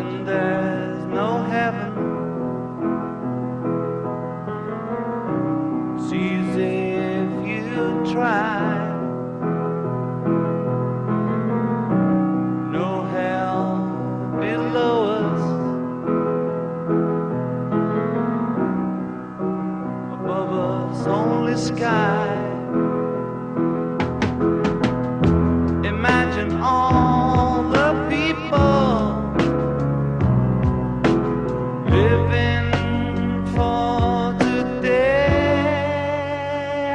Imagine there's no heaven. It's easy if you try. No hell below us, above us only sky. Imagine all the people living for today.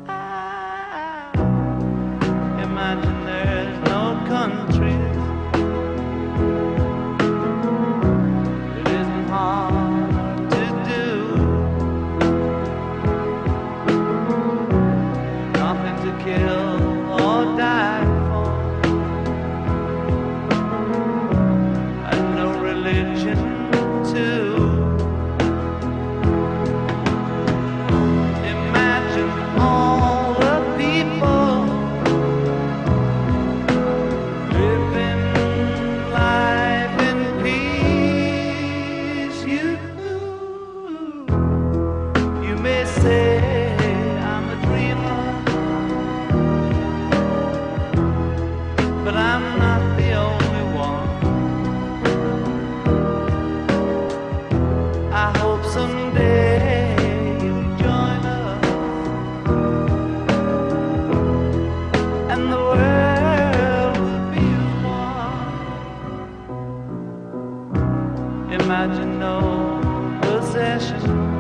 Imagine there's no countries. It isn't hard to do. Nothing to kill or die for, and no religion too. Imagine all the people living life in peace. You may say I'm a dreamer, but I'm not the only one. I hope someday you'll join us, and the world will be as one. Imagine no possession.